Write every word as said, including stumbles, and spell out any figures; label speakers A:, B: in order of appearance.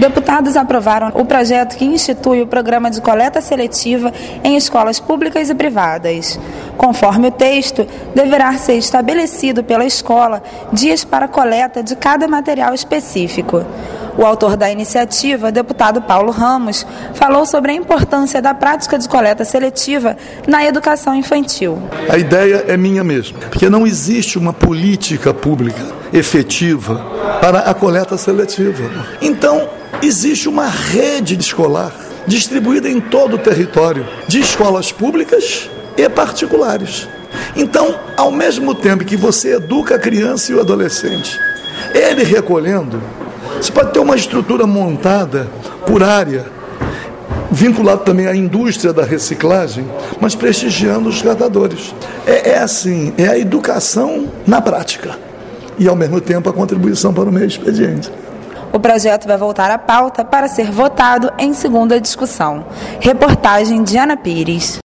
A: Deputados aprovaram o projeto que institui o programa de coleta seletiva em escolas públicas e privadas. Conforme o texto, deverá ser estabelecido pela escola dias para coleta de cada material específico. O autor da iniciativa, deputado Paulo Ramos, falou sobre a importância da prática de coleta seletiva na educação infantil.
B: A ideia é minha mesmo, porque não existe uma política pública efetiva para a coleta seletiva. Então, existe uma rede escolar distribuída em todo o território, de escolas públicas e particulares. Então, ao mesmo tempo que você educa a criança e o adolescente, ele recolhendo, você pode ter uma estrutura montada por área, vinculado também à indústria da reciclagem, mas prestigiando os catadores. É, é assim, é a educação na prática e, ao mesmo tempo, a contribuição para o meio expediente.
A: O projeto vai voltar à pauta para ser votado em segunda discussão. Reportagem de Ana Pires.